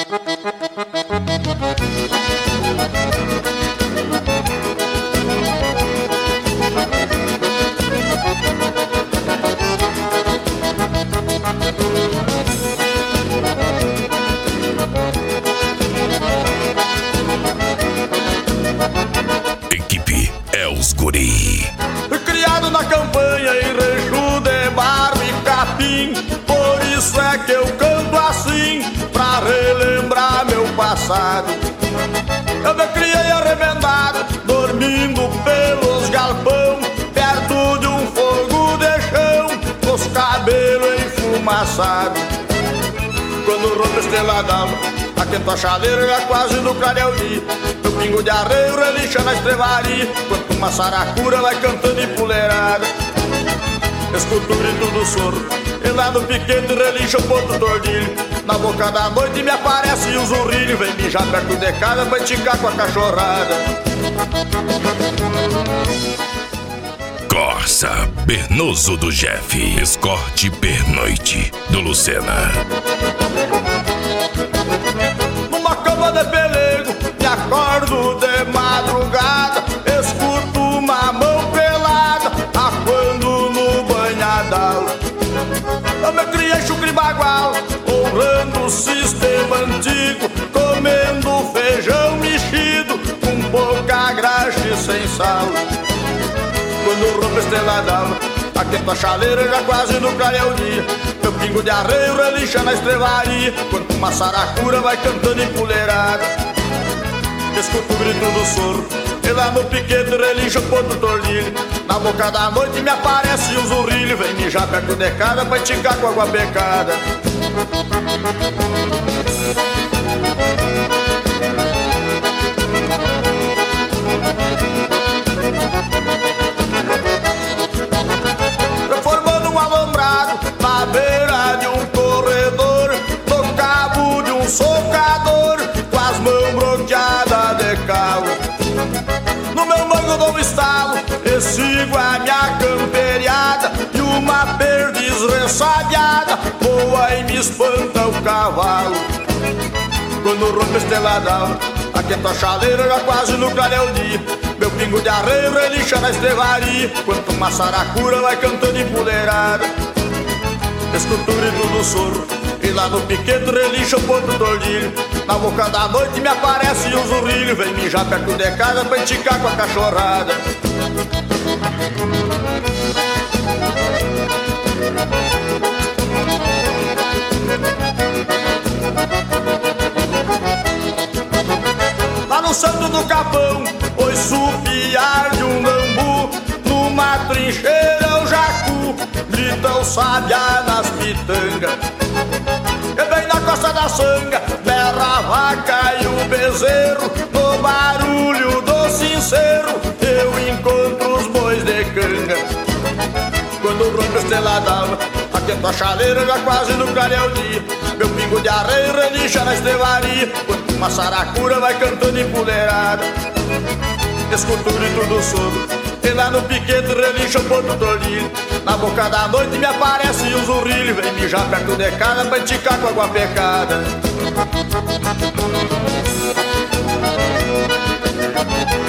Equipe é os guri. Criado na campanha em rancho de barro e capim, por isso é que eu canto assim, pra relembrar meu passado. Eu me criei arremendado, dormindo pelos galpão, perto de um fogo de chão, com os cabelos enfumaçados. Quando rompe a estrela d'alva, aquento a chaleira já quase no clareio dia. Meu pingo de arreio relincha na estrevaria, quanto uma saracura vai cantando empoleirada. Escuto o grito do soro, e lá no piquete relincha o ponto do ordilho. Na boca da noite me aparece o zurrilho, vem mijar perto de casa pra esticar com a cachorrada. Corsa Pernoso do Jeff, Escorte Pernoite do Lucena. Numa cama de pelego, me acordo de madrugada, escuto uma mão pelada, aquando no banhadal. Eu me criei chucre bagual, honrando o sistema antigo, comendo feijão mexido, com pouca graxa e sem sal. Quando rompe a estrela d'alva, aquento a chaleira já quase no clareio dia. Meu pingo de arreio relincha na estrevaria, quanto uma saracura vai cantando empoleirada. Escuto o grito do soro, e lá no piquete relincha o ponto do tordilho. Na boca da noite me aparece o zurrilho, vem mijar perto de casa pra esticar com água becada. Formando um alombrado na beira de um corredor, no cabo de um socador, com as mãos bloqueadas de calo. No meu mango dou um estalo e sigo a minha camperiada, e uma perdiz ressabiada voa e me espanta o cavalo. Quando rompe a estrela d'alva, aquento a chaleira já quase no clareio dia. Meu pingo de arreio relincha na estrevaria, quanto uma saracura vai cantando empoleirada. Escuto o grito do soro, e lá no piquete relincha o ponto do ordilho. Na boca da noite me aparece o zurrilho, vem mijar perto de casa pra esticar com a cachorrada. Lá no santo do capão, ouço o piar de um bambu, numa trincheira o jacu grita o sabiá nas pitangas. E bem na costa da sanga berra a vaca e o bezerro, no barulho do sincero eu encontro os bois de canga. Quando rompe a estrela d'alva, aquento a chaleira já quase no clareio dia. Meu pingo de arreio relincha na estrevaria, quanto uma saracura vai cantando empoleirada. Escuto o grito do soro, e lá no piquete relincha o ponto do ordilho. Na boca da noite me aparece o zurrilho, vem mijar perto de casa pra esticar com água pecada.